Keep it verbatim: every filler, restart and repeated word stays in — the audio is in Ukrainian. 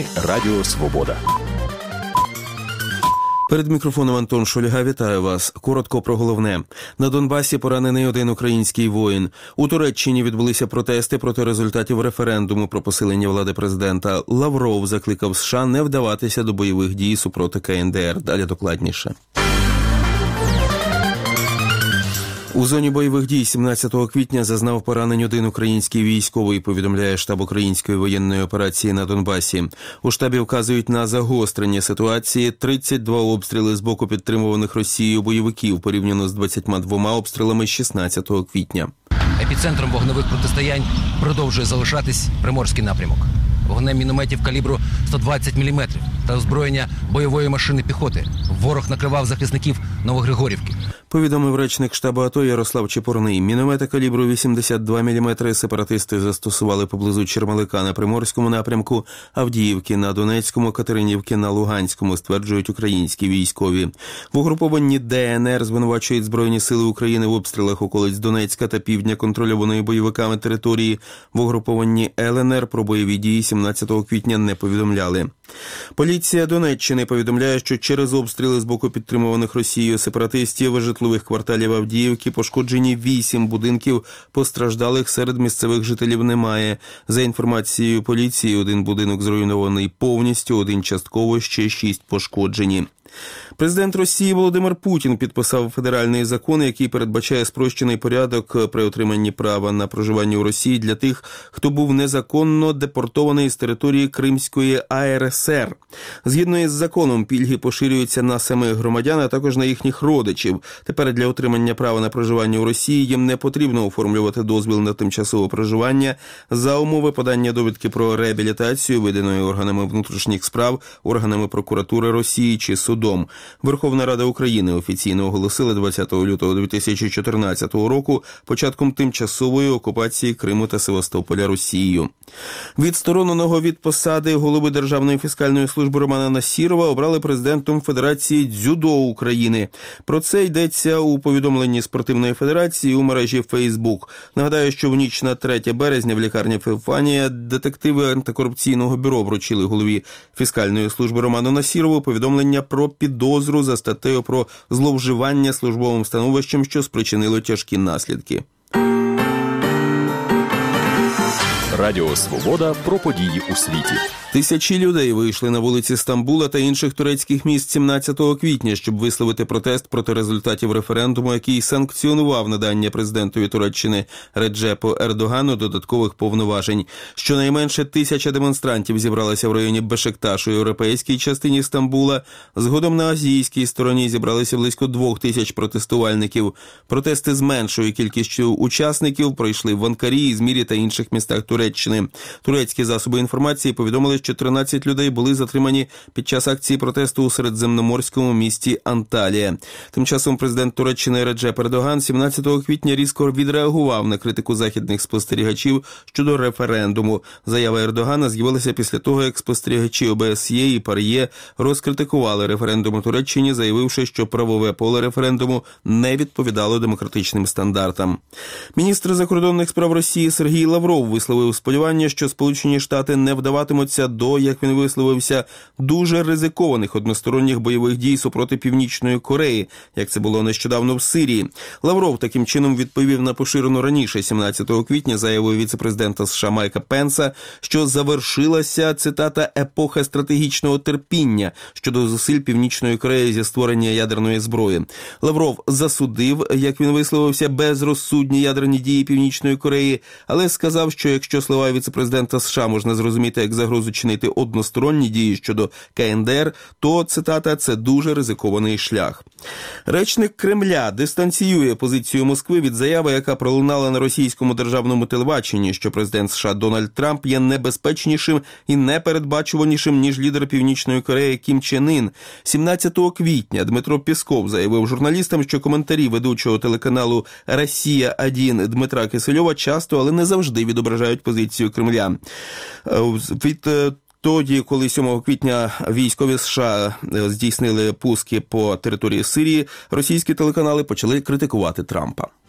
Новини Радіо Свобода. Перед мікрофоном Антон Шульга, вітаю вас. Коротко про головне. На Донбасі поранений один український воїн. У Туреччині відбулися протести проти результатів референдуму про посилення влади президента. Лавров закликав США не вдаватися до бойових дій супроти КНДР. Далі докладніше. У зоні бойових дій сімнадцятого квітня зазнав поранень один український військовий, повідомляє штаб української воєнної операції на Донбасі. У штабі вказують на загострення ситуації. тридцять два обстріли з боку підтримуваних Росією бойовиків порівняно з двадцятьма двома обстрілами шістнадцятого квітня. Епіцентром вогневих протистоянь продовжує залишатись Приморський напрямок. Вогнем мінометів калібру сто двадцять міліметрів та озброєння бойової машини піхоти. Ворог накривав захисників Новогригорівки. Повідомив речник штабу АТО Ярослав Чепурний. Міномети калібру вісімдесят два міліметри сепаратисти застосували поблизу Чермалика на Приморському напрямку, Авдіївки на Донецькому, Катеринівки на Луганському, стверджують українські військові. В угрупованні ДНР звинувачують Збройні сили України в обстрілах околиць Донецька та півдня контрольованої бойовиками території. В угрупованні ЛНР про бойові дії сімнадцятого квітня не повідомляли. Поліція Донеччини повідомляє, що через обстріли з боку підтримуваних Росією сепаратистів житлових кварталів Авдіївки пошкоджені вісім будинків, постраждалих серед місцевих жителів немає. За інформацією поліції, один будинок зруйнований повністю, один частково, ще шість пошкоджені. Президент Росії Володимир Путін підписав федеральний закон, який передбачає спрощений порядок при отриманні права на проживання у Росії для тих, хто був незаконно депортований з території Кримської АРСР. Згідно із законом, пільги поширюються на самих громадян, а також на їхніх родичів. Тепер для отримання права на проживання у Росії їм не потрібно оформлювати дозвіл на тимчасове проживання за умови подання довідки про реабілітацію, виданої органами внутрішніх справ, органами прокуратури Росії чи судом. Верховна Рада України офіційно оголосила двадцятого лютого дві тисячі чотирнадцятого року початком тимчасової окупації Криму та Севастополя Росією. Відстороненого від посади голови Державної фіскальної служби Романа Насірова обрали президентом Федерації дзюдо України. Про це йдеться у повідомленні спортивної федерації у мережі Фейсбук. Нагадаю, що в ніч на третє березня в лікарні Феофанія детективи антикорупційного бюро вручили голові фіскальної служби Роману Насірову повідомлення про підозру за статтею про зловживання службовим становищем, що спричинило тяжкі наслідки. Радіо Свобода про події у світі. Тисячі людей вийшли на вулиці Стамбула та інших турецьких міст сімнадцятого квітня, щоб висловити протест проти результатів референдуму, який санкціонував надання президентові Туреччини Реджепу Ердогану додаткових повноважень. Щонайменше тисяча демонстрантів зібралися в районі Бешикташу, європейській частині Стамбула. Згодом на азійській стороні зібралися близько двох тисяч протестувальників. Протести з меншою кількістю учасників пройшли в Анкарі, Ізмірі та інших містах Туреччини. Турецькі засоби інформації повідомили, що тринадцять людей були затримані під час акції протесту у середземноморському місті Анталія. Тим часом президент Туреччини Реджеп Ердоган сімнадцятого квітня різко відреагував на критику західних спостерігачів щодо референдуму. Заява Ердогана з'явилася після того, як спостерігачі О Б С Є і ПАРЄ розкритикували референдум у Туреччині, заявивши, що правове поле референдуму не відповідало демократичним стандартам. Міністр закордонних справ Росії Сергій Лавров висловив сподівання, що Сполучені Штати не вдаватимуться до, як він висловився, дуже ризикованих односторонніх бойових дій супроти Північної Кореї, як це було нещодавно в Сирії. Лавров таким чином відповів на поширену раніше сімнадцятого квітня заяву віце-президента США Майка Пенса, що завершилася, цитата, «епоха стратегічного терпіння» щодо зусиль Північної Кореї зі створення ядерної зброї. Лавров засудив, як він висловився, безрозсудні ядерні дії Північної Кореї, але сказав, що якщо слова віце-президента США можна зрозуміти як загрозу чинити односторонні дії щодо К Н Д Р, то, цитата, це дуже ризикований шлях. Речник Кремля дистанціює позицію Москви від заяви, яка пролунала на російському державному телебаченні, що президент США Дональд Трамп є небезпечнішим і непередбачуванішим, ніж лідер Північної Кореї Кім Чен Ін. сімнадцятого квітня Дмитро Пєсков заявив журналістам, що коментарі ведучого телеканалу «Росія один» Дмитра Кисельова часто, але не завжди відображають позицію Кремля. Від тоді, коли сьомого квітня військові США здійснили пуски по території Сирії, російські телеканали почали критикувати Трампа.